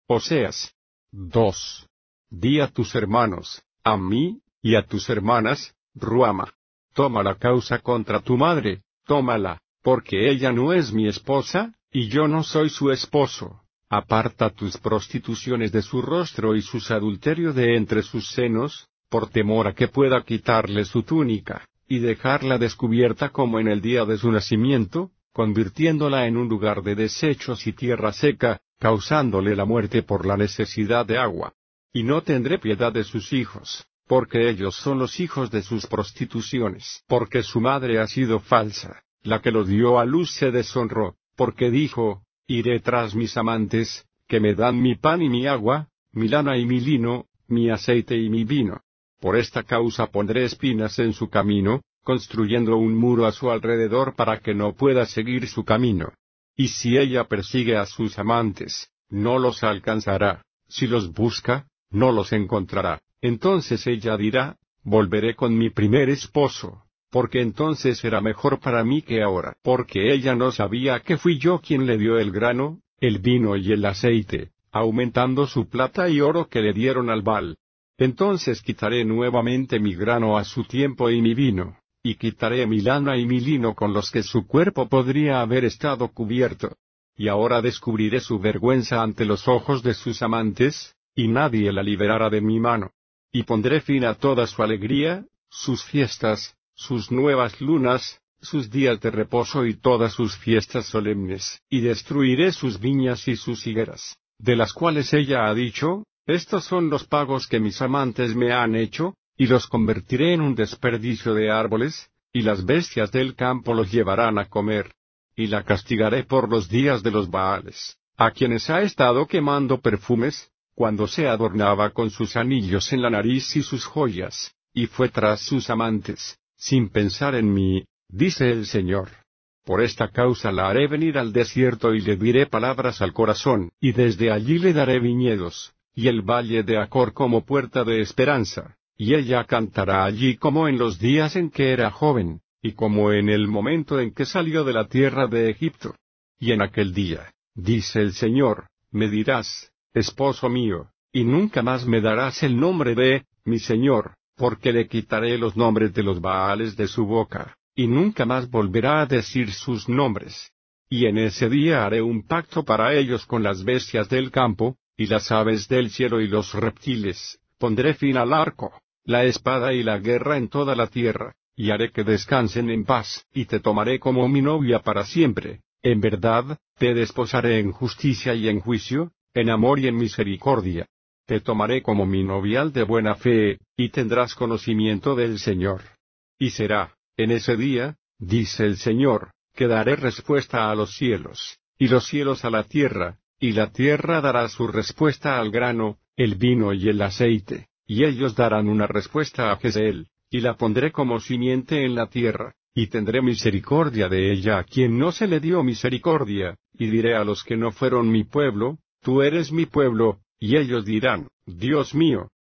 Oseas 2. Di a tus hermanos, a mí, y a tus hermanas, Ruama. Toma la causa contra tu madre, tómala, porque ella no es mi esposa, y yo no soy su esposo. Aparta tus prostituciones de su rostro y sus adulterios de entre sus senos, por temor a que pueda quitarle su túnica, y dejarla descubierta como en el día de su nacimiento, convirtiéndola en un lugar de desechos y tierra seca, causándole la muerte por la necesidad de agua. Y no tendré piedad de sus hijos, porque ellos son los hijos de sus prostituciones. Porque su madre ha sido falsa, la que los dio a luz se deshonró, porque dijo, iré tras mis amantes, que me dan mi pan y mi agua, mi lana y mi lino, mi aceite y mi vino. Por esta causa pondré espinas en su camino, construyendo un muro a su alrededor para que no pueda seguir su camino. Y si ella persigue a sus amantes, no los alcanzará, si los busca, no los encontrará. Entonces ella dirá, volveré con mi primer esposo, porque entonces será mejor para mí que ahora. Porque ella no sabía que fui yo quien le dio el grano, el vino y el aceite, aumentando su plata y oro que le dieron al Baal. Entonces quitaré nuevamente mi grano a su tiempo y mi vino, y quitaré mi lana y mi lino con los que su cuerpo podría haber estado cubierto. Y ahora descubriré su vergüenza ante los ojos de sus amantes, y nadie la liberará de mi mano. Y pondré fin a toda su alegría, sus fiestas, sus nuevas lunas, sus días de reposo y todas sus fiestas solemnes, y destruiré sus viñas y sus higueras, de las cuales ella ha dicho, estos son los pagos que mis amantes me han hecho, y los convertiré en un desperdicio de árboles, y las bestias del campo los llevarán a comer. Y la castigaré por los días de los Baales, a quienes ha estado quemando perfumes, cuando se adornaba con sus anillos en la nariz y sus joyas, y fue tras sus amantes, sin pensar en mí, dice el Señor. Por esta causa la haré venir al desierto y le diré palabras al corazón, y desde allí le daré viñedos, y el valle de Acor como puerta de esperanza, y ella cantará allí como en los días en que era joven, y como en el momento en que salió de la tierra de Egipto. Y en aquel día, dice el Señor, me dirás, esposo mío, y nunca más me darás el nombre de, mi Señor, porque le quitaré los nombres de los Baales de su boca, y nunca más volverá a decir sus nombres. Y en ese día haré un pacto para ellos con las bestias del campo, y las aves del cielo y los reptiles, pondré fin al arco, la espada y la guerra en toda la tierra, y haré que descansen en paz, y te tomaré como mi novia para siempre. En verdad, te desposaré en justicia y en juicio, en amor y en misericordia. Te tomaré como mi novial de buena fe, y tendrás conocimiento del Señor. Y será, en ese día, dice el Señor, que daré respuesta a los cielos, y los cielos a la tierra, y la tierra dará su respuesta al grano, el vino y el aceite, y ellos darán una respuesta a Jezreel, y la pondré como simiente en la tierra, y tendré misericordia de ella a quien no se le dio misericordia, y diré a los que no fueron mi pueblo, tú eres mi pueblo, y ellos dirán, Dios mío,